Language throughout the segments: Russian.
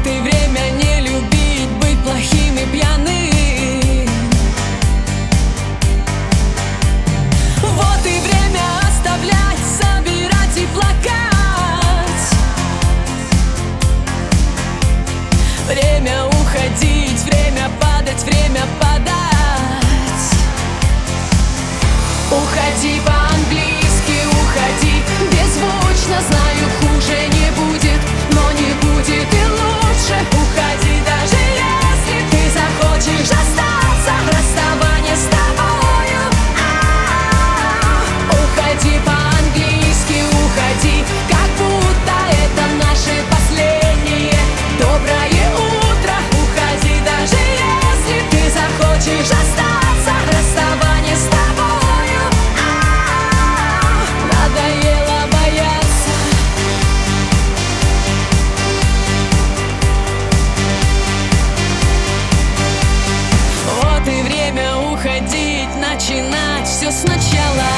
и время не любить, быть плохим и пьяным. Вот и время оставлять, собирать и плакать. Время уходить, время падать, время падать. Уходи по-английски, уходи беззвучно, знаю, хуже не будет, но не будет и лучше. Уходи, даже если ты захочешь остаться, расставание с тобою. Уходи по-английски, уходи, как будто это наше последнее доброе утро. Уходи, даже если ты захочешь остаться, расставание с тобою. Надоело бояться. Вот и время уходить, начинать все сначала.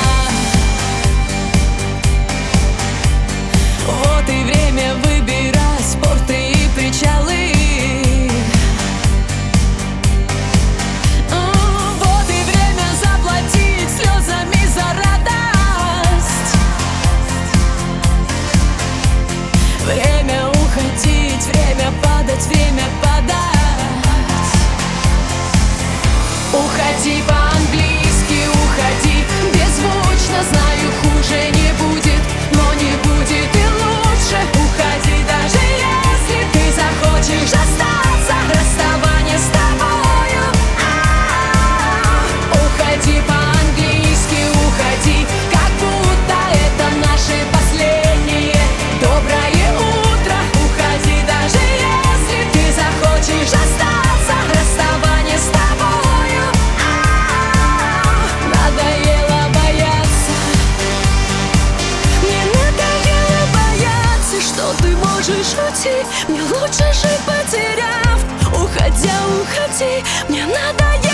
Вот и время выбирать порты и причалы. Вот и время заплатить слезами за радость. Время уходить, время падать, время падать. Уходи по-английски, уходи беззвучно, знаю, хуже не будет, но не будет и лучше. Уходи, даже если ты захочешь остаться, расставание с тобою. Уходи по-английски, уходи, как будто это наше последнее доброе утро. Уходи, даже если ты захочешь остаться, расставание с тобою. Надоело бояться. Мне надоело бояться, что ты можешь уйти. Мне лучше жить, потеряв. Уходя, уходи. Мне надоело